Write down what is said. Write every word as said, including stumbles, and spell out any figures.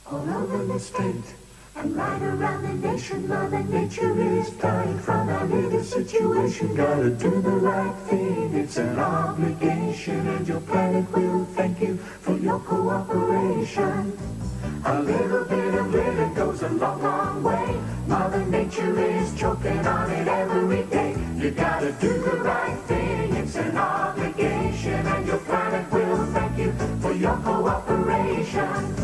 All over the state and right around the nation, Mother Nature is dying from our little situation. Gotta do the right thing, it's an obligation, and your planet will thank you for your cooperation. A little bit of living goes a long, long way. Mother Nature is choking on it every day. You gotta do the right thing, it's an obligation, and your planet will thank you for your cooperation.